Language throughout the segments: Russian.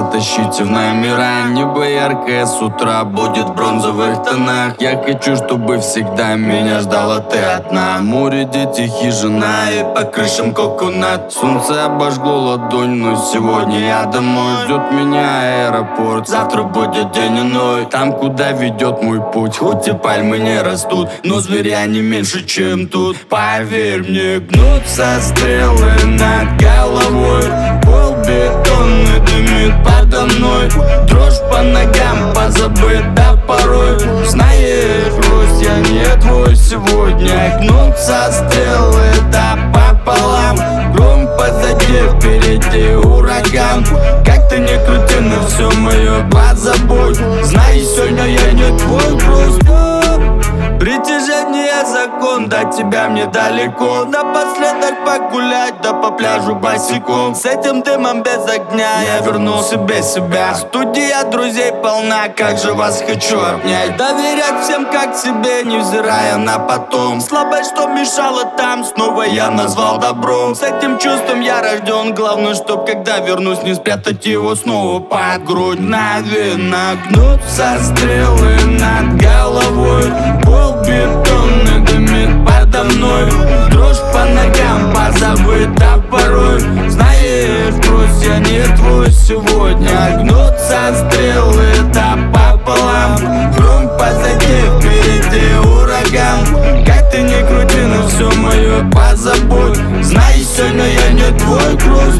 затащите в номера. Небо яркое с утра будет в бронзовых тонах. Я хочу, чтобы всегда меня ждала ты одна. Море, дети, хижина и по крышам коконат. Солнце обожгло ладонь, но сегодня я домой. Ждет меня аэропорт, завтра будет день иной. Там, куда ведет мой путь, хоть и пальмы не растут, но зверя не меньше, чем тут. Поверь мне, гнутся стрелы над головой. Пол бетонный дымит подо мной. Дрожь по ногам позабыта порой. Знаешь, грусть, я не твой сегодня. Гнутся стрелы, да пополам. Гром позади, впереди ураган. Как ты не крути, но все мое позабудь. Знай, сегодня я не твой груз. Притяжение закон, до тебя мне далеко. Напоследок погулять, да по пляжу босиком. С этим дымом без огня я вернул себе себя. Студия друзей полна, как же вас хочу обнять. Доверять всем как себе, невзирая на потом. Слабость, что мешала там, снова я назвал добром. С этим чувством я рожден, главное, чтоб когда вернусь, не спрятать его снова под грудь. Наверно, гнутся стрелы над головой. Пол бетонный дымит подо мной. Дрожь по ногам позабыта порой. Знаешь, грусть, я не твой сегодня. Гнутся стрелы, да пополам. Гром позади, впереди ураган. Как ты не крути, но все мое позабудь. Знай, сегодня я не твой груз.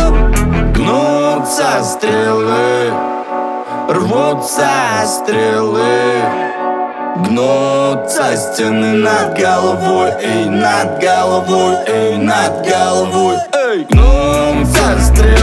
Гнутся стрелы, рвутся стрелы. Гнутся стены над головой, эй, над головой, эй, над головой, эй. Гнутся стрелы.